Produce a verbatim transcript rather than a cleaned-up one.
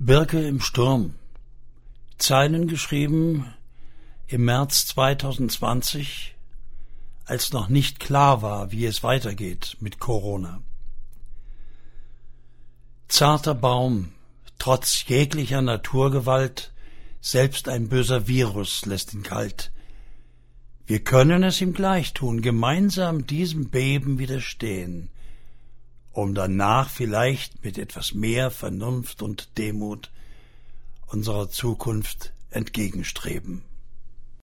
Birke im Sturm. Zeilen geschrieben im März zweitausendzwanzig, als noch nicht klar war, wie es weitergeht mit Corona. Zarter Baum, trotz jeglicher Naturgewalt, selbst ein böser Virus lässt ihn kalt. Wir können es ihm gleich tun, gemeinsam diesem Beben widerstehen, um danach vielleicht mit etwas mehr Vernunft und Demut unserer Zukunft entgegenstreben.